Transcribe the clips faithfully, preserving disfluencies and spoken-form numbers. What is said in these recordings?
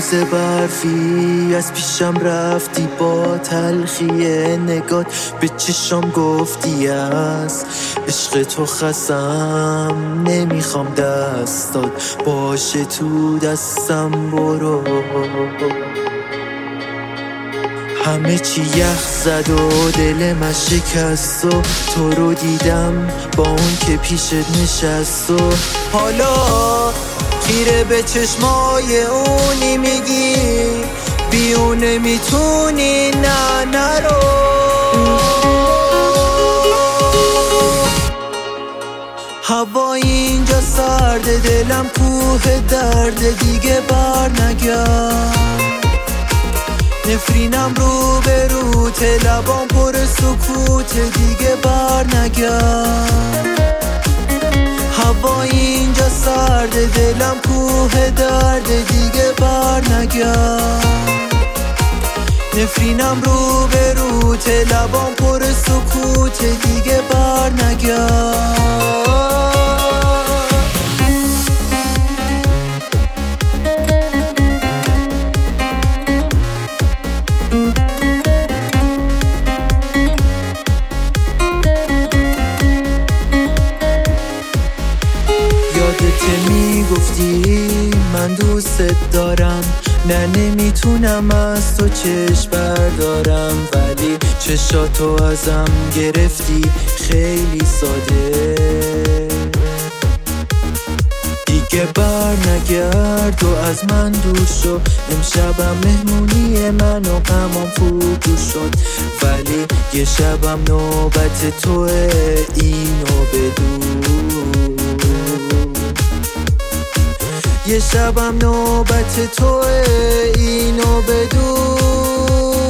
روز برفی از پیشم رفتی با تلخی نگات به چشم گفتی از عشق تو خستم نمیخوام دستات باشه تو دستم برو. همه چی یخ زد و دل من شکست و تو رو دیدم با اون که پیشت نشست و حالا خیره به چشمای اونی میگی بی اون نمیتونی نه نرو. هوا اینجا سرده دلم کوه درد دیگه بر نگرد نفرینم رو به رو لبام پر سکوت دیگه بر نگرد. هوا اینجا سرده دلم کوه درد دیگه بر نگرد نفرینم رو به رو لبام پر سکوت دیگه بر نگرد. یادت میگفتی من دوست دارم نه نمیتونم از تو چشم بردارم ولی چشاتو ازم گرفتی خیلی ساده دیگه بر نگرد و از من دور شو. امشبم مهمونی من و غمام فرو شد ولی یه شبم نوبت توه اینو بدون یه شبم نوبت توه اینو بدون.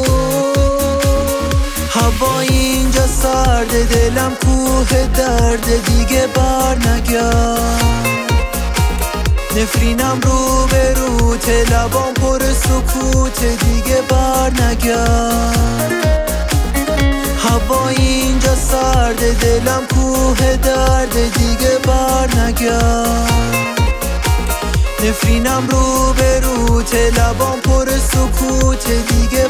هوا اینجا سرده دلم کوه درد دیگه بر نگرد نفرینم رو به رو لبام پر سکوت دیگه بر نگرد. هوا اینجا سرده دلم کوه درد دیگه بر نگرد نفرینم رو به رو لبام پر سکوت دیگه